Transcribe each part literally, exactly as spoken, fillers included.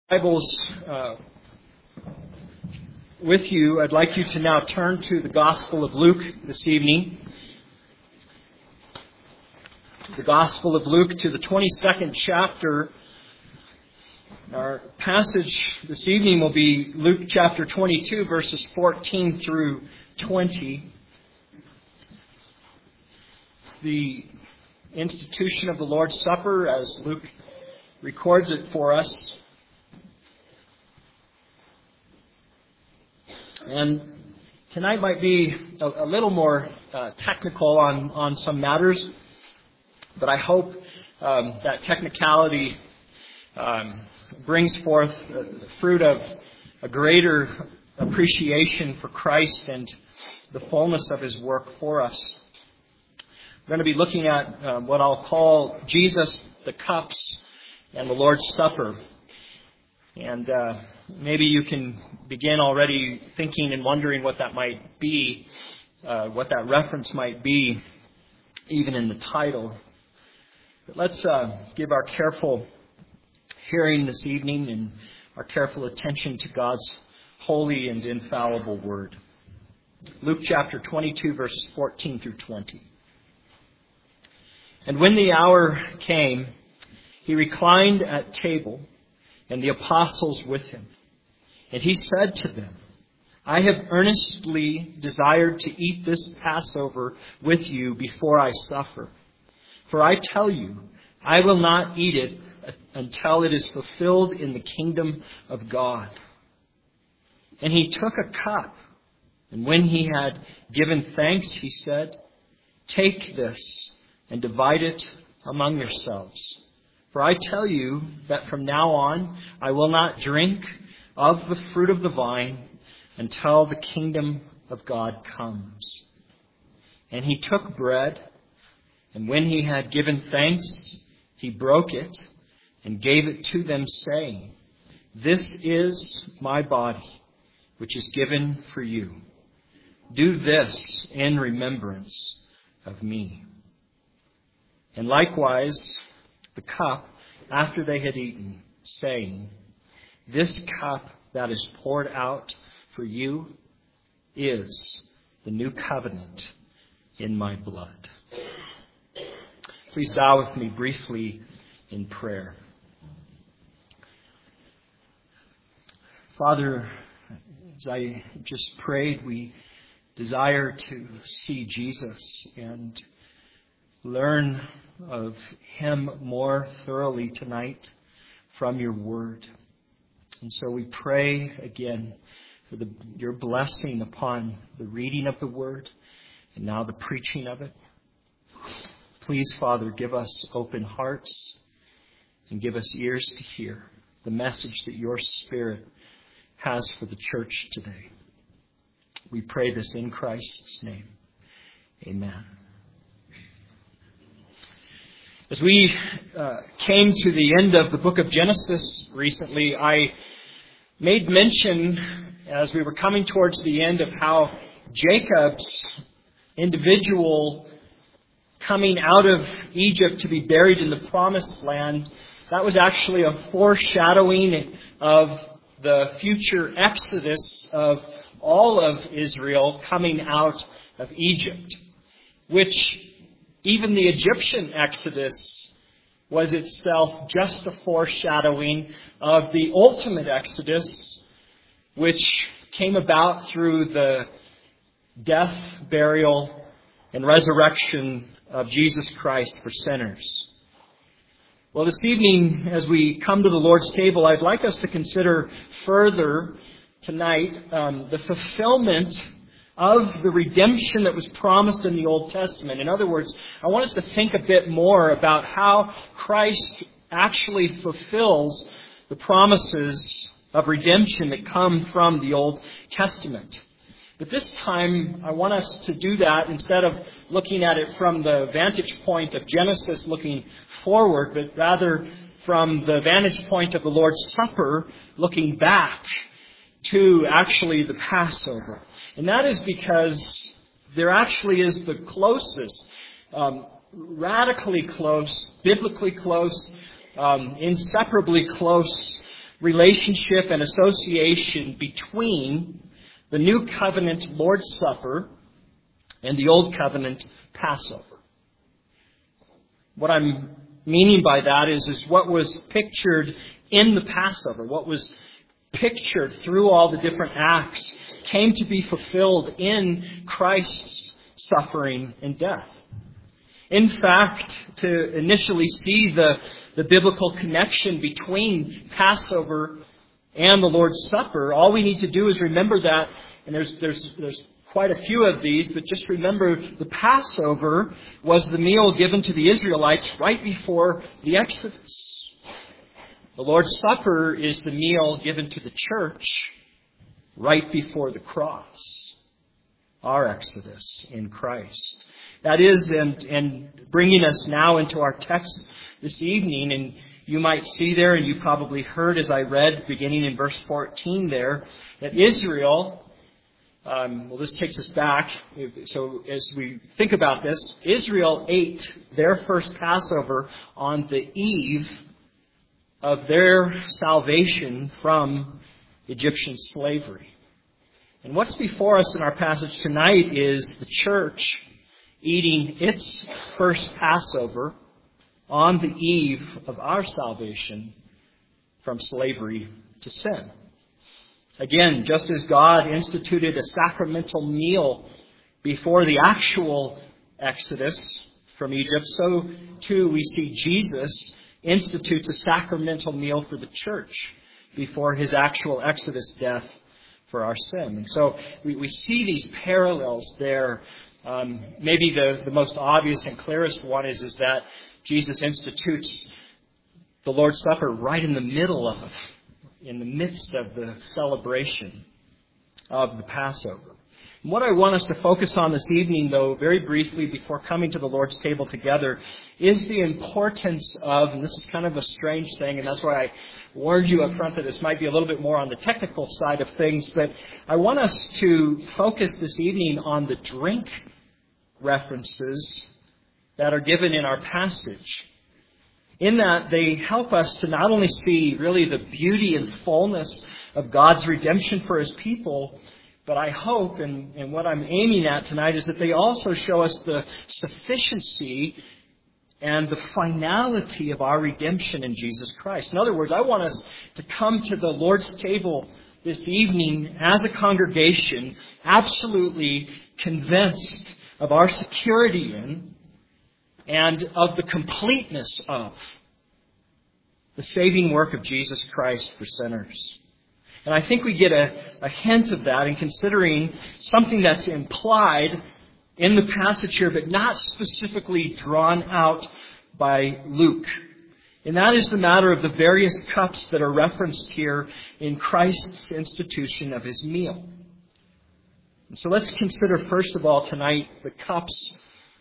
Bibles uh, with you, I'd like you to now turn to the Gospel of Luke this evening. The Gospel of Luke to the twenty-second chapter. Our passage this evening will be Luke chapter twenty-two, verses fourteen through twenty. It's the institution of the Lord's Supper as Luke records it for us. And tonight might be a, a little more uh, technical on, on some matters, but I hope um, that technicality um, brings forth the fruit of a greater appreciation for Christ and the fullness of His work for us. We're going to be looking at uh, what I'll call Jesus, the cups, and the Lord's Supper. And uh, maybe you can begin already thinking and wondering what that might be, uh, what that reference might be, even in the title. But let's uh, give our careful hearing this evening and our careful attention to God's holy and infallible Word. Luke chapter twenty-two, verses fourteen through twenty. And when the hour came, he reclined at table, and the apostles with him. And he said to them, I have earnestly desired to eat this Passover with you before I suffer. For I tell you, I will not eat it until it is fulfilled in the kingdom of God. And he took a cup, and when he had given thanks, he said, Take this and divide it among yourselves. For I tell you that from now on I will not drink of the fruit of the vine until the kingdom of God comes. And he took bread, and when he had given thanks, he broke it and gave it to them, saying, This is my body, which is given for you. Do this in remembrance of me. And likewise, the cup after they had eaten, saying, This cup that is poured out for you is the new covenant in my blood. Please bow with me briefly in prayer. Father, as I just prayed, we desire to see Jesus and learn of Him more thoroughly tonight from your word. And so we pray again for the, your blessing upon the reading of the word and now the preaching of it. Please, Father, give us open hearts and give us ears to hear the message that your Spirit has for the church today. We pray this in Christ's name. Amen. As we uh, came to the end of the book of Genesis recently, I made mention as we were coming towards the end of how Jacob's individual coming out of Egypt to be buried in the promised land, that was actually a foreshadowing of the future exodus of all of Israel coming out of Egypt, which even the Egyptian exodus was itself just a foreshadowing of the ultimate exodus, which came about through the death, burial, and resurrection of Jesus Christ for sinners. Well, this evening, as we come to the Lord's table, I'd like us to consider further tonight um, the fulfillment of the redemption that was promised in the Old Testament. In other words, I want us to think a bit more about how Christ actually fulfills the promises of redemption that come from the Old Testament. But this time, I want us to do that instead of looking at it from the vantage point of Genesis looking forward, but rather from the vantage point of the Lord's Supper looking back to actually the Passover. And that is because there actually is the closest, um, radically close, biblically close, um, inseparably close relationship and association between the New Covenant Lord's Supper and the Old Covenant Passover. What I'm meaning by that is, is what was pictured in the Passover, what was pictured through all the different acts, came to be fulfilled in Christ's suffering and death. In fact, to initially see the, the biblical connection between Passover and the Lord's Supper, all we need to do is remember that, and there's there's there's quite a few of these, but just remember the Passover was the meal given to the Israelites right before the Exodus. The Lord's Supper is the meal given to the church right before the cross, our Exodus in Christ. That is, and, and bringing us now into our text this evening, and you might see there, and you probably heard as I read, beginning in verse fourteen there, that Israel, um, well, this takes us back. So as we think about this, Israel ate their first Passover on the eve of their salvation from Egyptian slavery. And what's before us in our passage tonight is the church eating its first Passover on the eve of our salvation from slavery to sin. Again, just as God instituted a sacramental meal before the actual Exodus from Egypt, so too we see Jesus institutes a sacramental meal for the church before his actual Exodus death for our sin. And so we, we see these parallels there. Um, maybe the, the most obvious and clearest one is, is that Jesus institutes the Lord's Supper right in the middle of, in the midst of the celebration of the Passover. And what I want us to focus on this evening, though, very briefly before coming to the Lord's table together, is the importance of, and this is kind of a strange thing, and that's why I warned you up front that this might be a little bit more on the technical side of things, but I want us to focus this evening on the drink references that are given in our passage. In that they help us to not only see really the beauty and fullness of God's redemption for his people, but I hope, and, and what I'm aiming at tonight, is that they also show us the sufficiency and the finality of our redemption in Jesus Christ. In other words, I want us to come to the Lord's table this evening as a congregation absolutely convinced of our security in and of the completeness of the saving work of Jesus Christ for sinners. And I think we get a, a hint of that in considering something that's implied in the passage here, but not specifically drawn out by Luke. And that is the matter of the various cups that are referenced here in Christ's institution of his meal. And so let's consider first of all tonight the cups,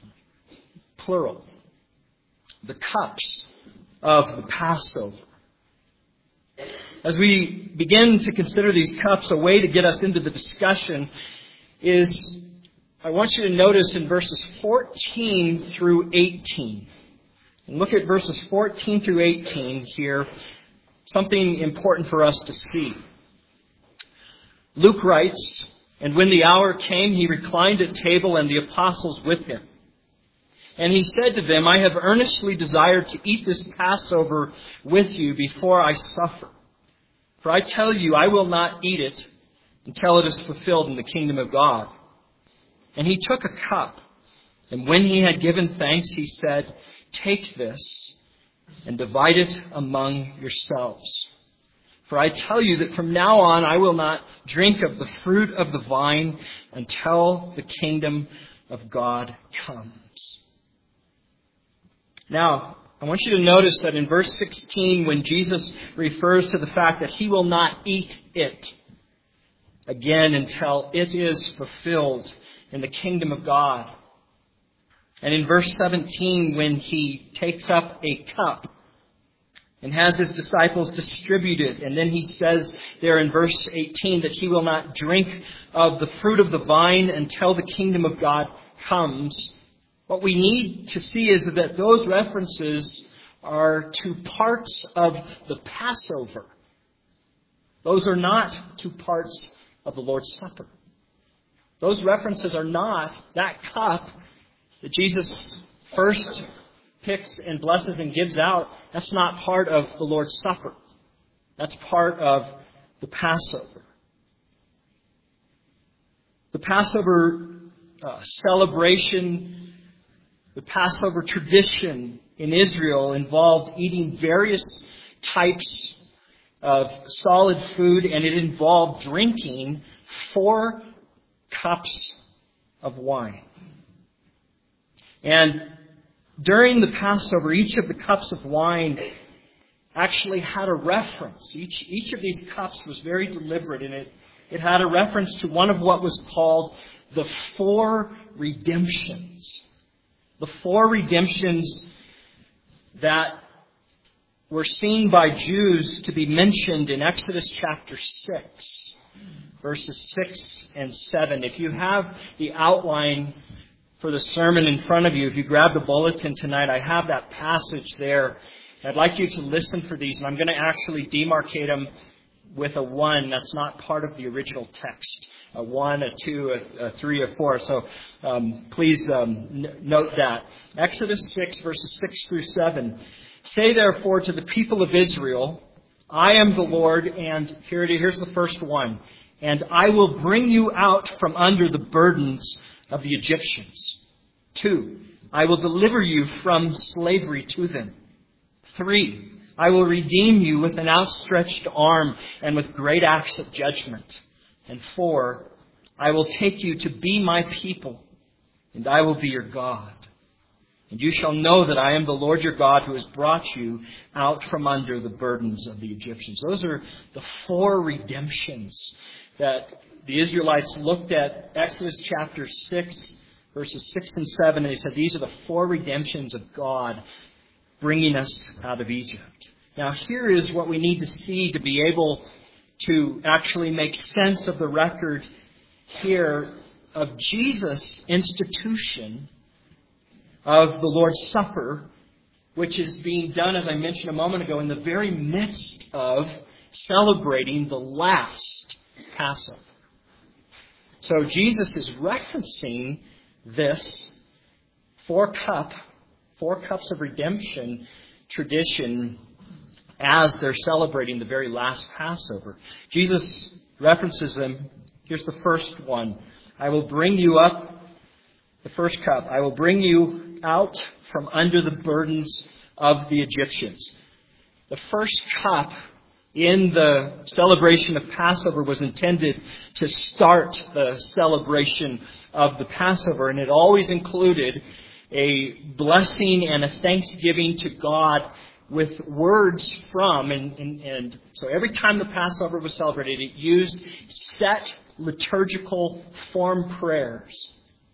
plural. The cups of the Passover. As we begin to consider these cups, a way to get us into the discussion is, I want you to notice in verses fourteen through eighteen. And look at verses fourteen through eighteen here, something important for us to see. Luke writes, "And when the hour came, he reclined at table and the apostles with him. And he said to them, I have earnestly desired to eat this Passover with you before I suffer. For I tell you, I will not eat it until it is fulfilled in the kingdom of God. And he took a cup, and when he had given thanks, he said, Take this and divide it among yourselves. For I tell you that from now on I will not drink of the fruit of the vine until the kingdom of God comes." Now, I want you to notice that in verse sixteen, when Jesus refers to the fact that he will not eat it again until it is fulfilled in the kingdom of God. And in verse seventeen, when he takes up a cup and has his disciples distribute it, and then he says there in verse eighteen that he will not drink of the fruit of the vine until the kingdom of God comes. What we need to see is that those references are to parts of the Passover Those are not two parts of the Lord's Supper. Those references are not that cup that Jesus first picks and blesses and gives out. That's not part of the Lord's Supper. That's part of the Passover. The Passover uh, celebration, the Passover tradition in Israel involved eating various types of solid food, and it involved drinking four cups of wine. And during the Passover, each of the cups of wine actually had a reference. Each, each of these cups was very deliberate in it. It had a reference to one of what was called the four redemptions. The four redemptions that were seen by Jews to be mentioned in Exodus chapter six, verses six and seven. If you have the outline for the sermon in front of you, if you grab the bulletin tonight, I have that passage there. I'd like you to listen for these, and I'm going to actually demarcate them with a one. That's not part of the original text. A one, a two, a, a three, a four. So um, please um, n- note that. Exodus six, verses six through seven. Say therefore to the people of Israel, I am the Lord, and here it is, here's the first one. And I will bring you out from under the burdens of the Egyptians. Two, I will deliver you from slavery to them. Three, I will redeem you with an outstretched arm and with great acts of judgment. And four, I will take you to be my people, and I will be your God. And you shall know that I am the Lord your God who has brought you out from under the burdens of the Egyptians. Those are the four redemptions that the Israelites looked at. Exodus chapter six, verses six and seven, and they said these are the four redemptions of God bringing us out of Egypt. Now here is what we need to see to be able to actually make sense of the record here of Jesus' institution of the Lord's Supper, which is being done, as I mentioned a moment ago, in the very midst of celebrating the last Passover. So Jesus is referencing this four cup, four cups of redemption tradition as they're celebrating the very last Passover. Jesus references them. Here's the first one. I will bring you up, the first cup. I will bring you out from under the burdens of the Egyptians. The first cup in the celebration of Passover was intended to start the celebration of the Passover, and it always included a blessing and a thanksgiving to God with words from, and, and, and so every time the Passover was celebrated, it used set liturgical form prayers.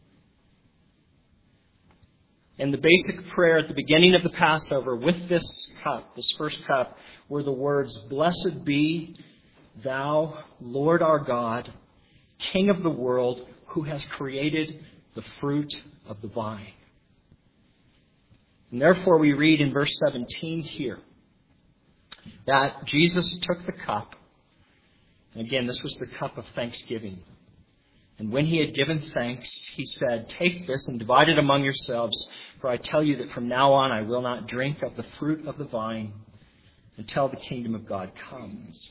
And the basic prayer at the beginning of the Passover with this cup, this first cup, were the words, Blessed be thou, Lord our God, King of the world, who has created the fruit of the vine. And therefore we read in verse seventeen here that Jesus took the cup. And again, this was the cup of thanksgiving. And when he had given thanks, he said, Take this and divide it among yourselves, for I tell you that from now on I will not drink of the fruit of the vine until the kingdom of God comes.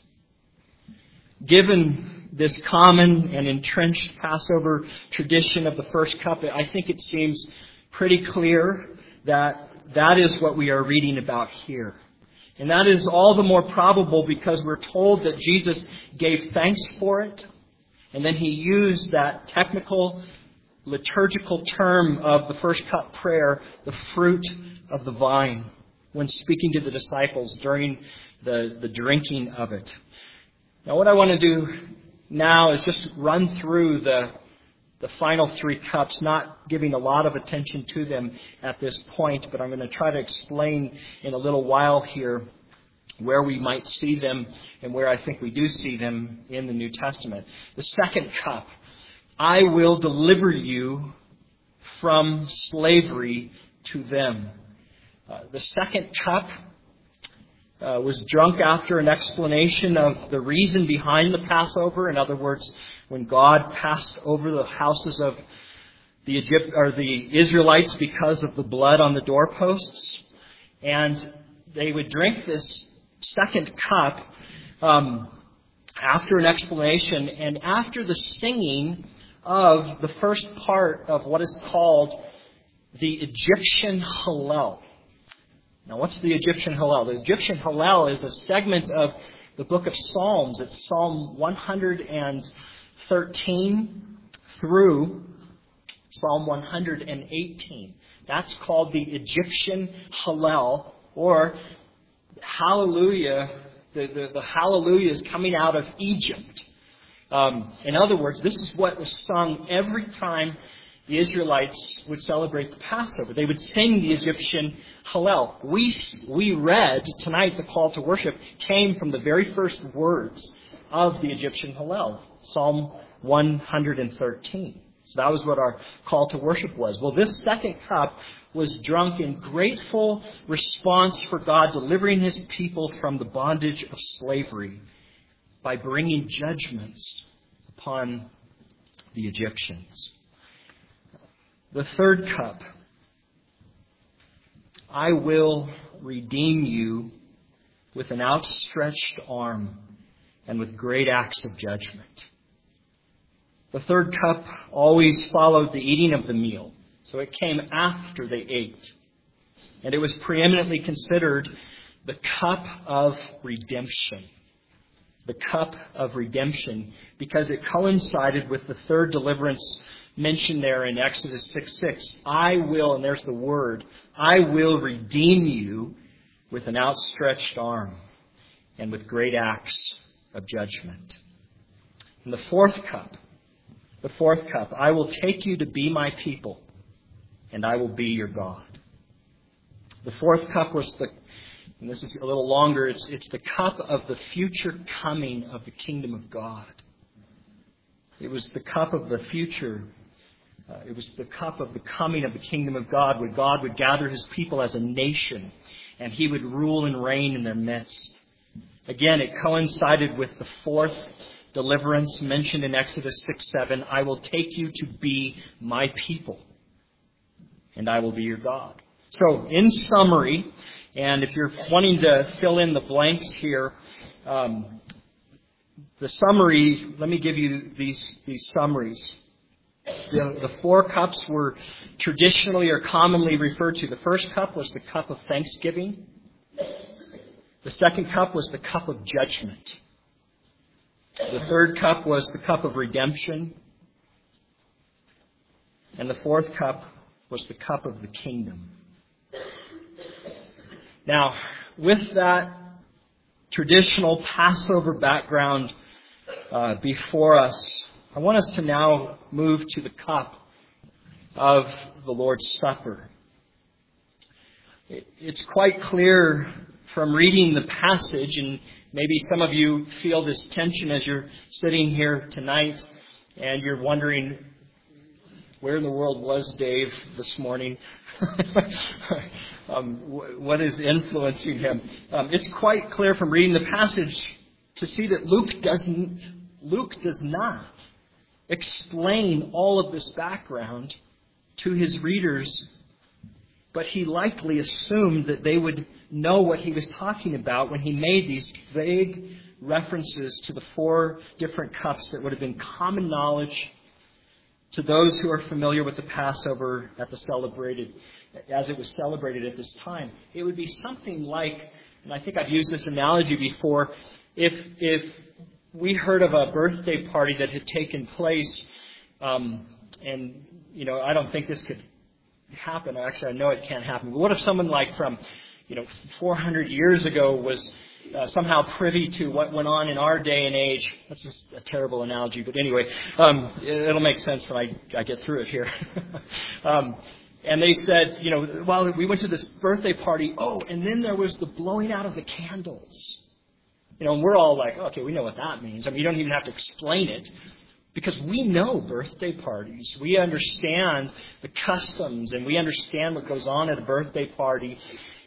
Given this common and entrenched Passover tradition of the first cup, I think it seems pretty clear that that is what we are reading about here. And that is all the more probable because we're told that Jesus gave thanks for it. And then he used that technical liturgical term of the first cup prayer, the fruit of the vine, when speaking to the disciples during the, the drinking of it. Now what I want to do now is just run through the, the final three cups, not giving a lot of attention to them at this point, but I'm going to try to explain in a little while here where we might see them and where I think we do see them in the New Testament. The second cup, I will deliver you from slavery to them. Uh, the second cup uh, was drunk after an explanation of the reason behind the Passover. In other words, when God passed over the houses of the Egypt or the Israelites because of the blood on the doorposts. And they would drink this second cup um, after an explanation and after the singing of the first part of what is called the Egyptian Hallel. Now, what's the Egyptian Hallel? The Egyptian Hallel is a segment of the book of Psalms. It's Psalm one hundred thirteen through Psalm one hundred eighteen. That's called the Egyptian Hallel, or Hallelujah. The, the, the Hallelujah is coming out of Egypt. Um, in other words, this is what was sung every time the Israelites would celebrate the Passover. They would sing the Egyptian Hallel. We, we read tonight the call to worship came from the very first words of the Egyptian Hallel, Psalm one hundred thirteen. So that was what our call to worship was. Well, this second cup was drunk in grateful response for God delivering His people from the bondage of slavery by bringing judgments upon the Egyptians. The third cup, I will redeem you with an outstretched arm and with great acts of judgment. The third cup always followed the eating of the meal, so it came after they ate. And it was preeminently considered the cup of redemption. The cup of redemption, because it coincided with the third deliverance mentioned there in Exodus six six. I will, and there's the word, I will redeem you with an outstretched arm and with great acts of judgment. And the fourth cup, the fourth cup, I will take you to be my people, and I will be your God. The fourth cup was the, and this is a little longer, it's, it's the cup of the future coming of the kingdom of God. It was the cup of the future. Uh, it was the cup of the coming of the kingdom of God, where God would gather His people as a nation, and He would rule and reign in their midst. Again, it coincided with the fourth deliverance mentioned in Exodus six seven. I will take you to be my people, and I will be your God. So, in summary, and if you're wanting to fill in the blanks here, um, the summary, let me give you these, these summaries. The, the four cups were traditionally or commonly referred to. The first cup was the cup of thanksgiving. The second cup was the cup of judgment. The third cup was the cup of redemption. And the fourth cup was the cup of the kingdom. Now, with that traditional Passover background uh, before us, I want us to now move to the cup of the Lord's Supper. It's quite clear from reading the passage, and maybe some of you feel this tension as you're sitting here tonight and you're wondering, where in the world was Dave this morning? um, what is influencing him? Um, it's quite clear from reading the passage to see that Luke doesn't, Luke does not explain all of this background to his readers, but he likely assumed that they would know what he was talking about when he made these vague references to the four different cups that would have been common knowledge to those who are familiar with the Passover at the celebrated, as it was celebrated at this time. It would be something like, and I think I've used this analogy before, if if we heard of a birthday party that had taken place, um, and, you know, I don't think this could happen. Actually, I know it can't happen. But what if someone like from, you know, four hundred years ago was uh, somehow privy to what went on in our day and age? That's just a terrible analogy, but anyway, um, it'll make sense when I, I get through it here. um, and they said, you know, well, we went to this birthday party. Oh, and then there was the blowing out of the candles. You know, and we're all like, okay, we know what that means. I mean, you don't even have to explain it, because we know birthday parties. We understand the customs, and we understand what goes on at a birthday party.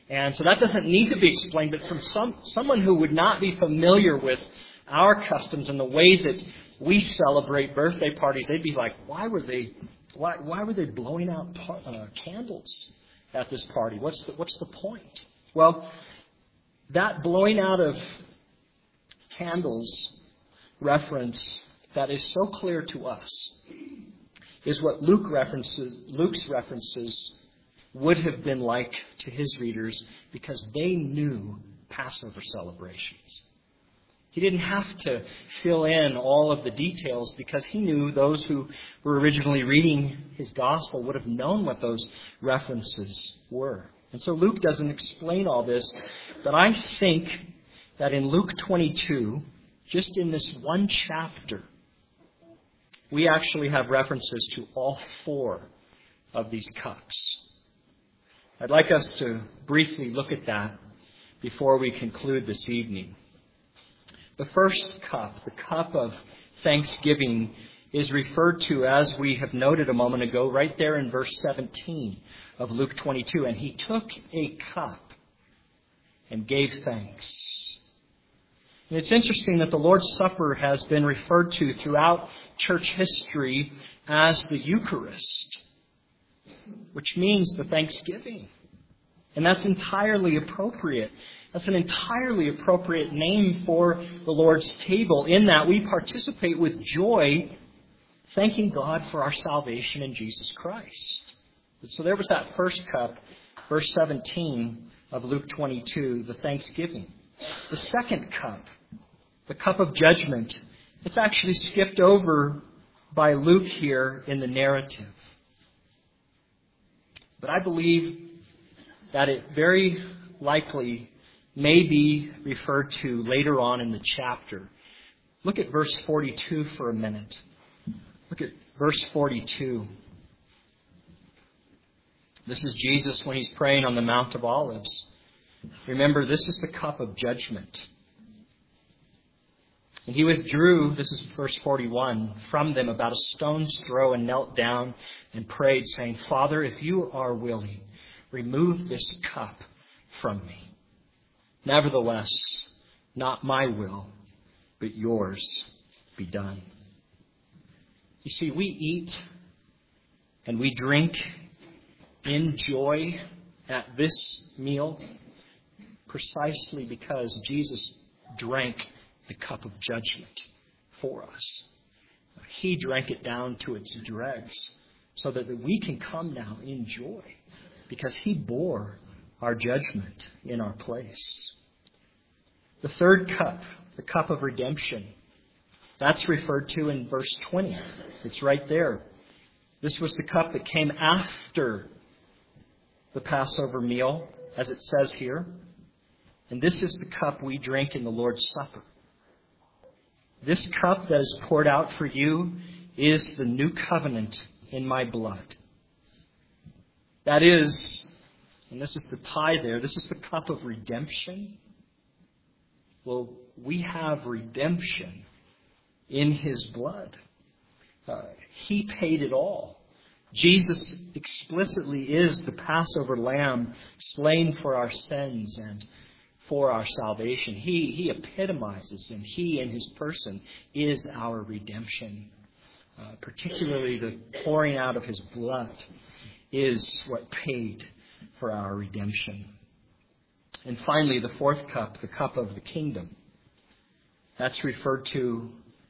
And so that doesn't need to be explained, but from some someone who would not be familiar with our customs and the way that we celebrate birthday parties, they'd be like, why were they why why were they blowing out uh, candles at this party? What's the, what's the point? Well, that blowing out of candles reference that is so clear to us is what Luke references Luke's references would have been like to his readers, because they knew Passover celebrations. He didn't have to fill in all of the details, because he knew those who were originally reading his gospel would have known what those references were. And so Luke doesn't explain all this, but I think that in Luke twenty-two, just in this one chapter, we actually have references to all four of these cups. I'd like us to briefly look at that before we conclude this evening. The first cup, the cup of thanksgiving, is referred to, as we have noted a moment ago, right there in verse seventeen of Luke twenty-two. And he took a cup and gave thanks. And it's interesting that the Lord's Supper has been referred to throughout church history as the Eucharist, which means the thanksgiving. And that's entirely appropriate. That's an entirely appropriate name for the Lord's table, in that we participate with joy, thanking God for our salvation in Jesus Christ. So there was that first cup, verse seventeen of Luke twenty-two, the thanksgiving. The second cup, the cup of judgment, it's actually skipped over by Luke here in the narrative. But I believe that it very likely may be referred to later on in the chapter. Look at verse forty-two for a minute. Look at verse forty-two. This is Jesus when he's praying on the Mount of Olives. Remember, this is the cup of judgment. And he withdrew, this is verse forty-one, from them about a stone's throw, and knelt down and prayed, saying, Father, if you are willing, remove this cup from me. Nevertheless, not my will, but yours be done. You see, we eat and we drink in joy at this meal precisely because Jesus drank the cup of judgment for us. He drank it down to its dregs so that we can come now in joy because he bore our judgment in our place. The third cup, the cup of redemption, that's referred to in verse twenty. It's right there. This was the cup that came after the Passover meal, as it says here. And this is the cup we drink in the Lord's Supper. This cup that is poured out for you is the new covenant in my blood. That is, and this is the tie there, this is the cup of redemption. Well, we have redemption in his blood. Uh, he paid it all. Jesus explicitly is the Passover lamb slain for our sins and for our salvation. He, he epitomizes, and he in his person is our redemption. Uh, particularly the pouring out of his blood is what paid for our redemption. And finally, the fourth cup, the cup of the kingdom. That's referred to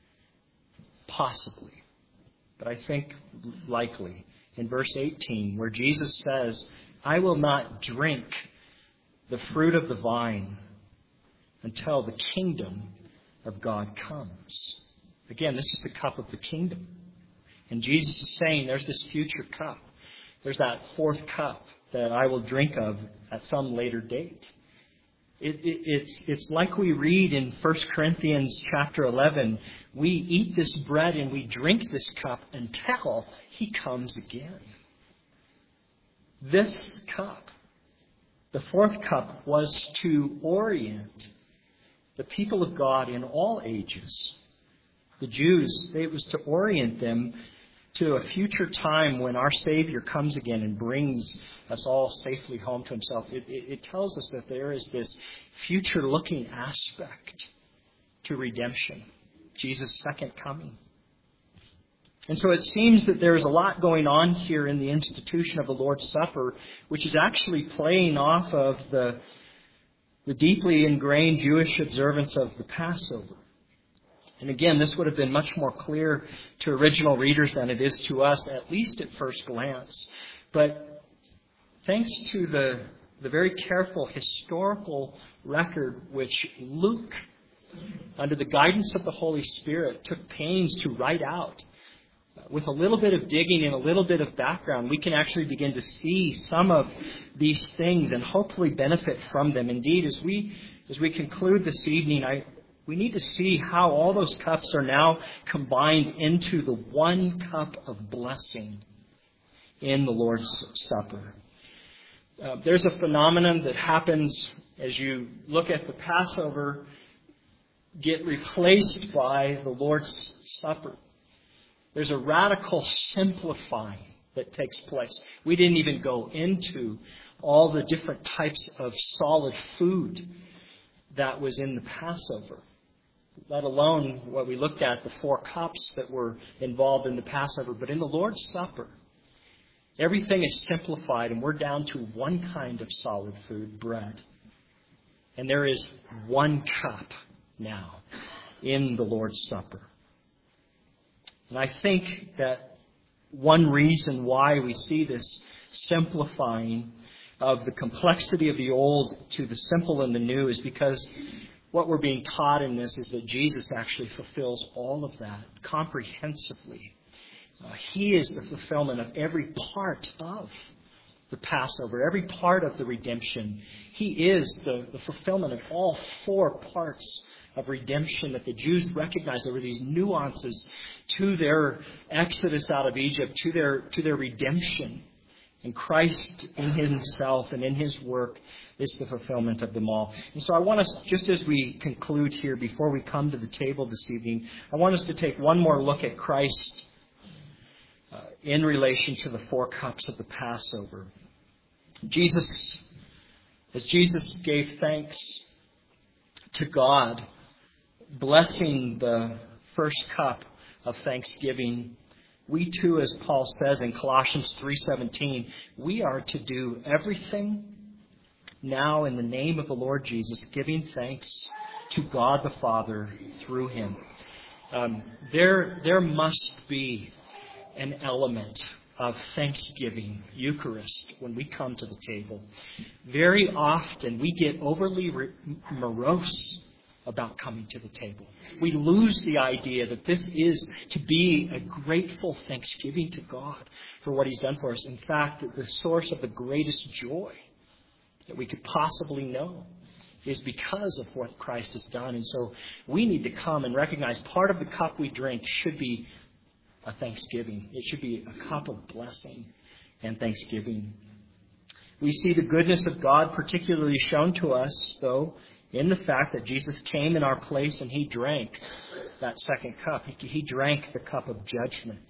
possibly, but I think likely, in verse eighteen, where Jesus says, I will not drink the fruit of the vine until the kingdom of God comes. Again, this is the cup of the kingdom. And Jesus is saying there's this future cup. There's that fourth cup that I will drink of at some later date. It, it, it's, it's like we read in First Corinthians chapter eleven. We eat this bread and we drink this cup until he comes again. This cup, the fourth cup, was to orient the people of God in all ages. The Jews, it was to orient them to a future time when our Savior comes again and brings us all safely home to Himself. It, it, it tells us that there is this future-looking aspect to redemption, Jesus' second coming. And so it seems that there is a lot going on here in the institution of the Lord's Supper, which is actually playing off of the, the deeply ingrained Jewish observance of the Passover. And again, this would have been much more clear to original readers than it is to us, at least at first glance. But thanks to the, the very careful historical record which Luke, under the guidance of the Holy Spirit, took pains to write out, with a little bit of digging and a little bit of background, we can actually begin to see some of these things and hopefully benefit from them. Indeed, as we as we conclude this evening, I we need to see how all those cups are now combined into the one cup of blessing in the Lord's Supper. Uh, there's a phenomenon that happens as you look at the Passover get replaced by the Lord's Supper. There's a radical simplifying that takes place. We didn't even go into all the different types of solid food that was in the Passover, let alone what we looked at, the four cups that were involved in the Passover. But in the Lord's Supper, everything is simplified, and we're down to one kind of solid food, bread. And there is one cup now in the Lord's Supper. And I think that one reason why we see this simplifying of the complexity of the old to the simple and the new is because what we're being taught in this is that Jesus actually fulfills all of that comprehensively. Uh, he is the fulfillment of every part of the Passover, every part of the redemption. He is the, the fulfillment of all four parts of redemption that the Jews recognized. There were these nuances to their exodus out of Egypt, to their to their redemption. And Christ in Himself and in His work is the fulfillment of them all. And so I want us, just as we conclude here, before we come to the table this evening, I want us to take one more look at Christ uh, in relation to the four cups of the Passover. Jesus, as Jesus gave thanks to God, blessing the first cup of thanksgiving, we too, as Paul says in Colossians three seventeen, we are to do everything now in the name of the Lord Jesus, giving thanks to God the Father through Him. Um, there, there must be an element of thanksgiving, Eucharist, when we come to the table. Very often we get overly morose about coming to the table. We lose the idea that this is to be a grateful thanksgiving to God for what He's done for us. In fact, the source of the greatest joy that we could possibly know is because of what Christ has done. And so we need to come and recognize part of the cup we drink should be a thanksgiving. It should be a cup of blessing and thanksgiving. We see the goodness of God particularly shown to us, though, in the fact that Jesus came in our place and He drank that second cup. He, he drank the cup of judgment.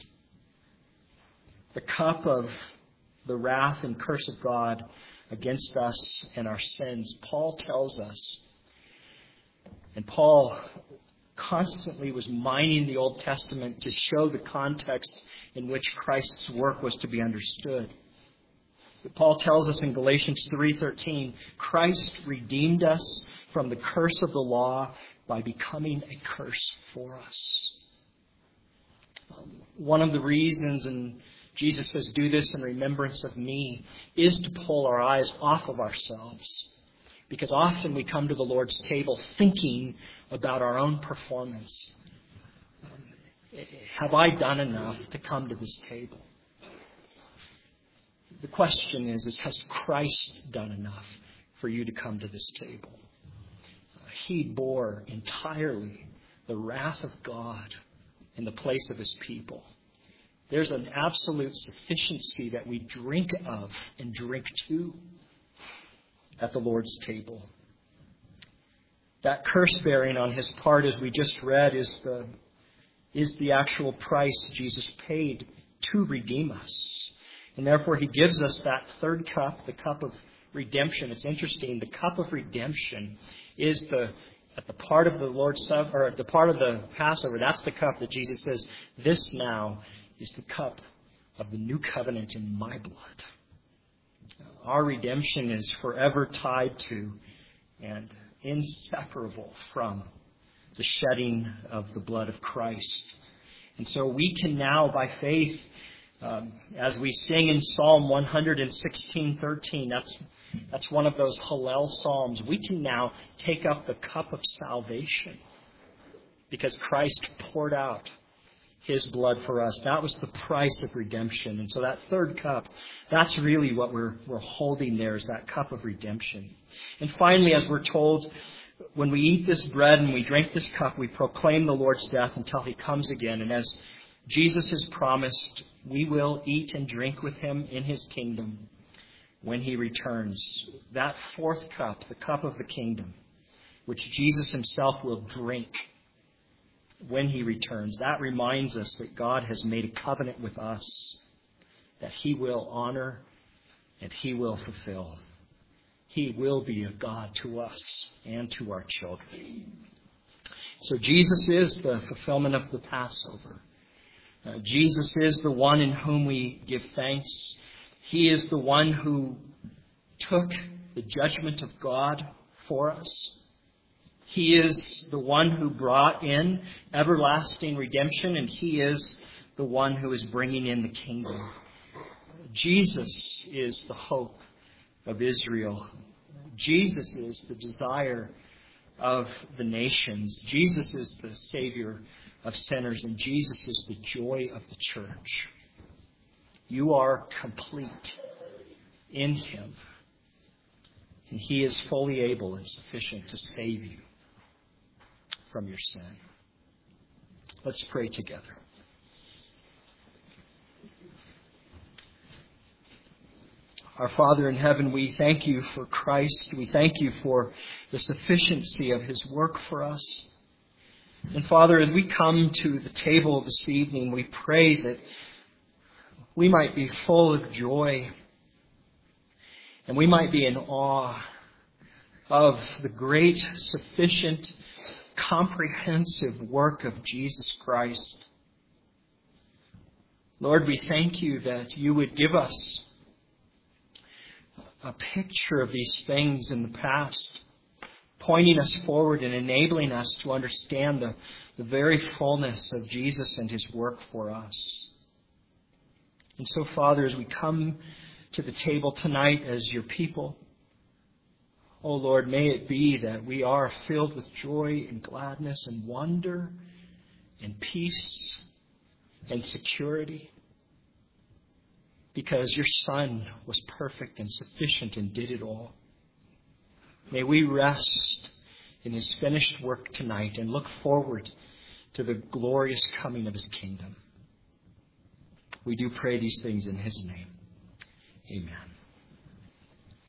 The cup of the wrath and curse of God against us and our sins. Paul tells us, and Paul constantly was mining the Old Testament to show the context in which Christ's work was to be understood. Paul tells us in Galatians three thirteen, Christ redeemed us from the curse of the law by becoming a curse for us. Um, one of the reasons, and Jesus says, do this in remembrance of me, is to pull our eyes off of ourselves. Because often we come to the Lord's table thinking about our own performance. Um, have I done enough to come to this table? The question is, is has Christ done enough for you to come to this table? Uh, he bore entirely the wrath of God in the place of His people. There's an absolute sufficiency that we drink of and drink to at the Lord's table. That curse bearing on His part, as we just read, is the, is the actual price Jesus paid to redeem us. And therefore he gives us that third cup, the cup of redemption. It's interesting. The cup of redemption is the at the part of the Lord's Supper, or at the part of the Passover. That's the cup that Jesus says, "This now is the cup of the new covenant in my blood." Our redemption is forever tied to and inseparable from the shedding of the blood of Christ. And so we can now, by faith, um, as we sing in Psalm one sixteen thirteen, that's that's one of those Hallel psalms, we can now take up the cup of salvation because Christ poured out his blood for us. That was the price of redemption. And so that third cup, that's really what we're we're holding there, is that cup of redemption. And finally, as we're told, when we eat this bread and we drink this cup, we proclaim the Lord's death until he comes again. And as Jesus has promised, we will eat and drink with him in his kingdom when he returns. That fourth cup, the cup of the kingdom, which Jesus himself will drink when he returns, that reminds us that God has made a covenant with us that he will honor and he will fulfill. He will be a God to us and to our children. So Jesus is the fulfillment of the Passover. Uh, Jesus is the one in whom we give thanks. He is the one who took the judgment of God for us. He is the one who brought in everlasting redemption, and he is the one who is bringing in the kingdom. Jesus is the hope of Israel. Jesus is the desire of the nations. Jesus is the Savior of sinners, and Jesus is the joy of the church. You are complete in him, and he is fully able and sufficient to save you from your sin. Let's pray together. Our Father in heaven, we thank you for Christ. We thank you for the sufficiency of his work for us. And Father, as we come to the table this evening, we pray that we might be full of joy and we might be in awe of the great, sufficient, comprehensive work of Jesus Christ. Lord, we thank you that you would give us a picture of these things in the past, pointing us forward and enabling us to understand the, the very fullness of Jesus and his work for us. And so, Father, as we come to the table tonight as your people, oh Lord, may it be that we are filled with joy and gladness and wonder and peace and security, because your Son was perfect and sufficient and did it all. May we rest in his finished work tonight and look forward to the glorious coming of his kingdom. We do pray these things in his name. Amen.